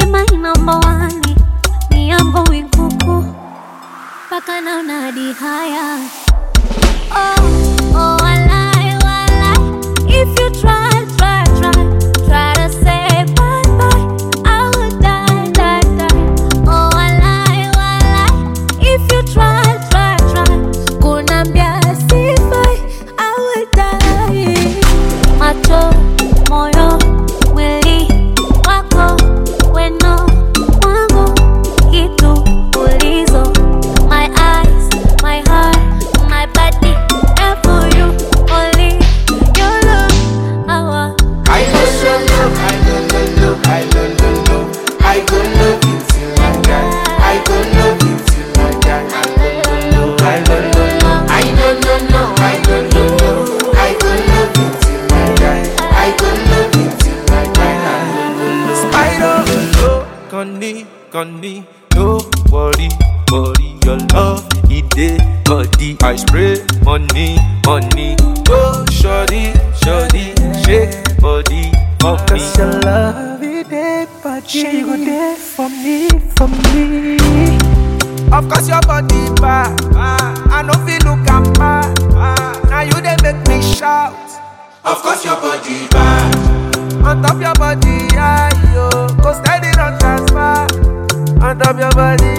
my number one. Ni yangu wikuku paka naona hadi haya. Oh, walai, walai. If you try to say bye-bye, I will die, die, die. Oh, walai, walai. If you try kunambia sifai, I will die. Macho, moyo, mwili wako, weno wangu, kitu ulizo. My eyes, my heart, my body, and for you, only your love. I go love, I go love you till I die. I go love you till I die. I go love, I go love you till I die. I go love you till I die. Spider, Connie, no worry, your love, it dey body. I spray money, oh shorty, shake body for me. Cause your love, it dey body. You go there for me. Of course your body bad, I no feel look am bad. Now you dey make me shout. Of course your body bad. On top your body, yeah, yo, go steady run transfer. On top your body,